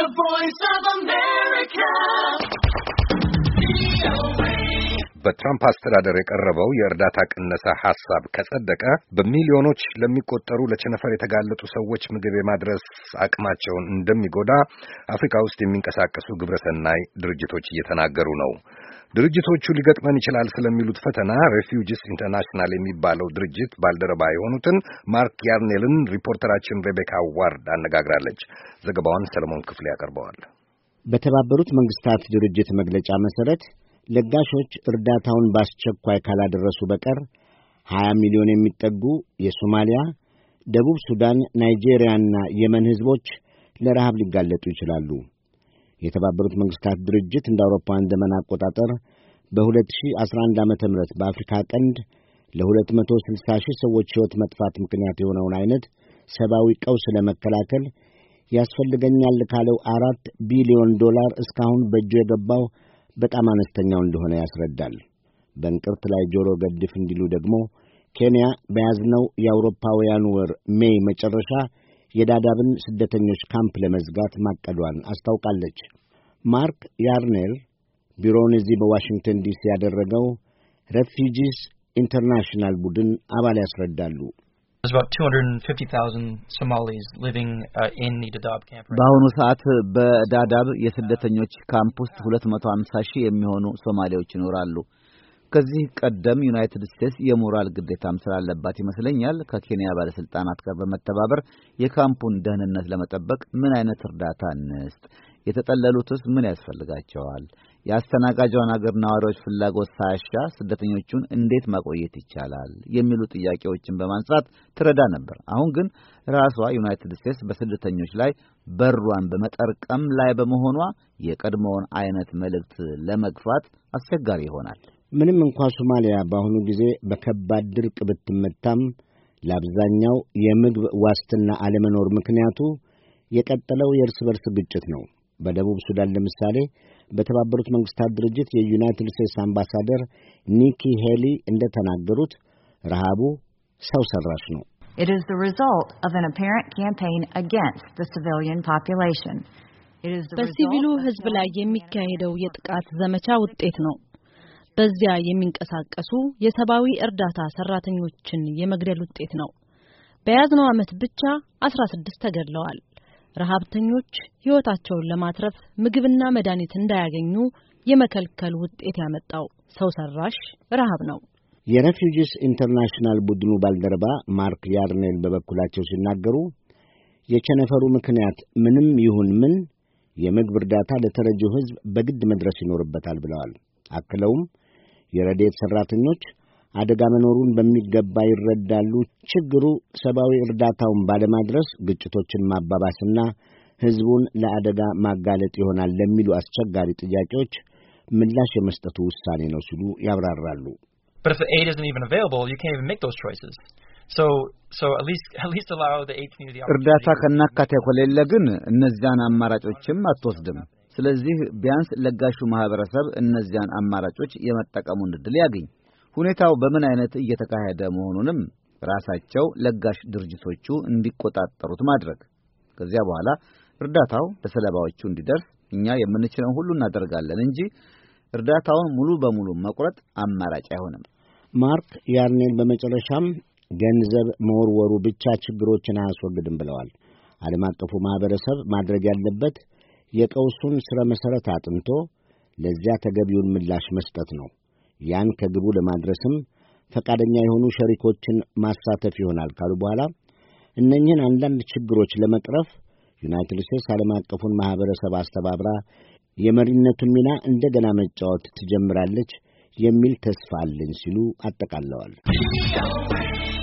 voice of America. በትራምፕ አስተዳደር የቀረበው የእርዳታ ቅነሳ ሐሳብ ከጸደቀ በሚሊዮኖች ለሚቆጠሩ ለቸነፈር የተጋለጡ ሰዎች ምግብ የማድረስ አቅማቸውን እንደሚጎዳ አፍሪካ ውስጥ የሚንቀሳቀሱ ግብረሰናይ ድርጅቶች እየተናገሩ ነው። ድርጅቶቹ ሊገጥመን ይችላል ስለሚሉት ፈተና ሬፊውጂስ ኢንተርናሽናል የሚባለው ድርጅት ባልደረባ የሆኑትን ማርክ ያርኔልን ሪፖርተራችን ሬቤካ ዋርድ አነጋግራለች። ዘገባውን ሰለሞን ክፍሌ ያቀርበዋል። በተባበሩት መንግስታት ድርጅት መግለጫ መሰረት ለጋሾች እርዳታውን በአስቸኳይ ካላደረሱ በቀር 20 ሚሊዮን የሚጠጉ የሶማሊያ፣ ደቡብ ሱዳን፣ ናይጄሪያና የመን ሕዝቦች ለረሃብ ሊጋለጡ ይችላሉ። የተባበሩት መንግስታት ድርጅት እንደ አውሮፓውያን ዘመን አቆጣጠር በ2011 ዓ.ም በአፍሪካ ቀንድ ለ260 ሺህ ሰዎች ሕይወት መጥፋት ምክንያት የሆነውን አይነት ሰብአዊ ቀውስ ለመከላከል ያስፈልገኛል ካለው $4 ቢሊዮን እስካሁን በእጁ የገባው በጣም አነስተኛው እንደሆነ ያስረዳል። በእንቅርት ላይ ጆሮ ገድፍ እንዲሉ ደግሞ ኬንያ በያዝነው የአውሮፓውያን ወር ሜይ መጨረሻ የዳዳብን ስደተኞች ካምፕ ለመዝጋት ማቀዷን አስታውቃለች። ማርክ ያርኔል ቢሮውን እዚህ በዋሽንግተን ዲሲ ያደረገው ሬፊውጂስ ኢንተርናሽናል ቡድን አባል ያስረዳሉ። There's about 250,000 Somalis living in the Dadaab camp. በአሁኑ ሰዓት በዳዳብ የስደተኞች ካምፕ ውስጥ 250 ሺህ የሚሆኑ ሶማሌዎች ይኖራሉ። ከዚህ ቀደም ዩናይትድ ስቴትስ የሞራል ግዴታም ስላለባት ይመስለኛል ከኬንያ ባለስልጣናት ጋር በመተባበር የካምፑን ደህንነት ለመጠበቅ ምን አይነት እርዳታ እንስጥ፣ የተጠለሉትስ ምን ያስፈልጋቸዋል፣ የአስተናጋጇን ሀገር ነዋሪዎች ፍላጎት ሳያሻ ስደተኞቹን እንዴት ማቆየት ይቻላል የሚሉ ጥያቄዎችን በማንሳት ትረዳ ነበር። አሁን ግን ራሷ ዩናይትድ ስቴትስ በስደተኞች ላይ በሯን በመጠርቀም ላይ በመሆኗ የቀድሞውን አይነት መልእክት ለመግፋት አስቸጋሪ ይሆናል። ምንም እንኳ ሶማሊያ በአሁኑ ጊዜ በከባድ ድርቅ ብትመታም ለአብዛኛው የምግብ ዋስትና አለመኖር ምክንያቱ የቀጠለው የእርስ በርስ ግጭት ነው። በደቡብ ሱዳን ለምሳሌ በተባበሩት መንግስታት ድርጅት የዩናይትድ ስቴትስ አምባሳደር ኒኪ ሄሊ እንደተናገሩት ረሃቡ ሰው ሰራሽ ነው። It is the result of an apparent campaign against the civilian population. በሲቪሉ ህዝብ ላይ የሚካሄደው የጥቃት ዘመቻ ውጤት ነው። በዚያ የሚንቀሳቀሱ የሰብአዊ እርዳታ ሰራተኞችን የመግደል ውጤት ነው። በያዝነው ዓመት ብቻ 16 ተገድለዋል። ረሃብተኞች ህይወታቸውን ለማትረፍ ምግብና መድኃኒት እንዳያገኙ የመከልከል ውጤት ያመጣው ሰው ሰራሽ ረሃብ ነው። የሬፊውጂስ ኢንተርናሽናል ቡድኑ ባልደረባ ማርክ ያርኔል በበኩላቸው ሲናገሩ የቸነፈሩ ምክንያት ምንም ይሁን ምን የምግብ እርዳታ ለተረጂው ህዝብ በግድ መድረስ ይኖርበታል ብለዋል። አክለውም የረድኤት ሰራተኞች አደጋ መኖሩን በሚገባ ይረዳሉ። ችግሩ ሰብአዊ እርዳታውን ባለማድረስ ግጭቶችን ማባባስና ህዝቡን ለአደጋ ማጋለጥ ይሆናል ለሚሉ አስቸጋሪ ጥያቄዎች ምላሽ የመስጠቱ ውሳኔ ነው ሲሉ ያብራራሉ። But if the aid isn't even available, you can't even make those choices. So at least allow the aid community እርዳታ ከናካቴው ከሌለ ግን እነዚያን አማራጮችም አትወስድም። ስለዚህ ቢያንስ ለጋሹ ማህበረሰብ እነዚያን አማራጮች የመጠቀሙን ዕድል ያገኝ። ሁኔታው በምን አይነት እየተካሄደ መሆኑንም ራሳቸው ለጋሽ ድርጅቶቹ እንዲቆጣጠሩት ማድረግ። ከዚያ በኋላ እርዳታው ለሰለባዎቹ እንዲደርስ እኛ የምንችለው ሁሉ እናደርጋለን እንጂ እርዳታውን ሙሉ በሙሉ መቁረጥ አማራጭ አይሆንም። ማርክ ያርኔል በመጨረሻም ገንዘብ መወርወሩ ብቻ ችግሮችን አያስወግድም ብለዋል። ዓለም አቀፉ ማህበረሰብ ማድረግ ያለበት የቀውሱን ስረ መሰረት አጥንቶ ለዚያ ተገቢውን ምላሽ መስጠት ነው። ያን ከግቡ ለማድረስም ፈቃደኛ የሆኑ ሸሪኮችን ማሳተፍ ይሆናል ካሉ በኋላ እነኚህን አንዳንድ ችግሮች ለመቅረፍ ዩናይትድ ስቴትስ ዓለም አቀፉን ማህበረሰብ አስተባብራ የመሪነቱን ሚና እንደገና መጫወት ትጀምራለች የሚል ተስፋ አለኝ ሲሉ አጠቃለዋል።